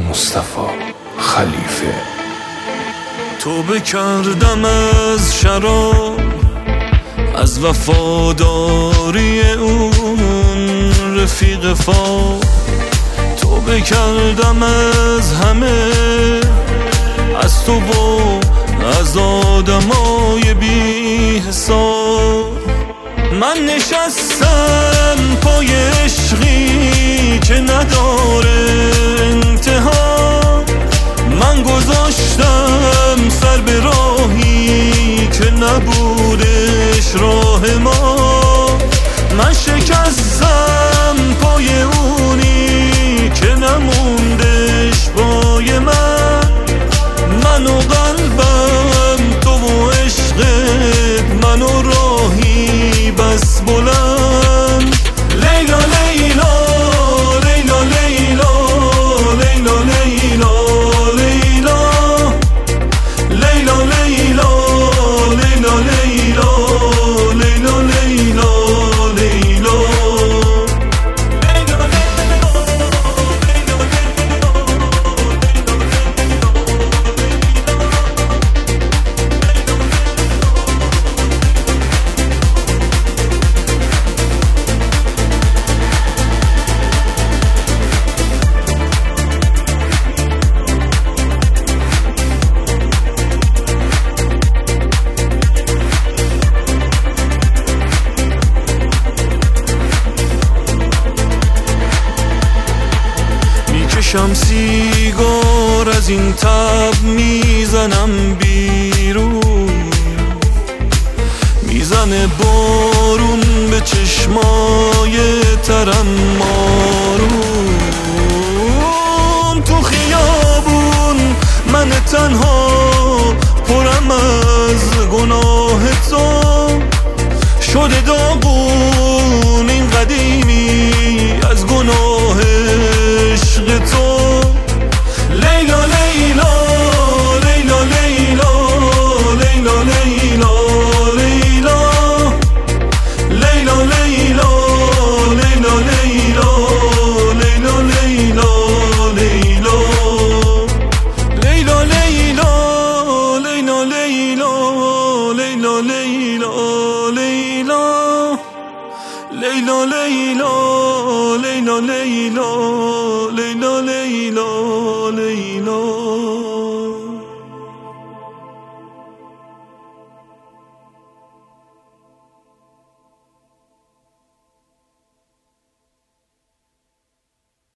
مصطفی خلیفه. توبه کردم از شراب، از وفاداری اون رفیق فا. توبه کردم از همه، از تو و از آدمای بی حساب. من نشستم پای عشقی که نداره انتها. من گذاشتم سر به راهی که نبودش راه ما. من شکستم پای اونی که نموندش پای من و قلبم تو و عشقت، من و راهی بس بلند. لیلا لیلا لیلا لیلا لیلا لیلا لیلا لیلا لیلا لیلا لیلا لیلا لیلا لیلا. میکشم سیگار از این تب، میزنم بیرون. میزنه بارون به چشمای ترم مارون. تو خیابون من تنها پرم از گناه تو، شده داغون این قدیمی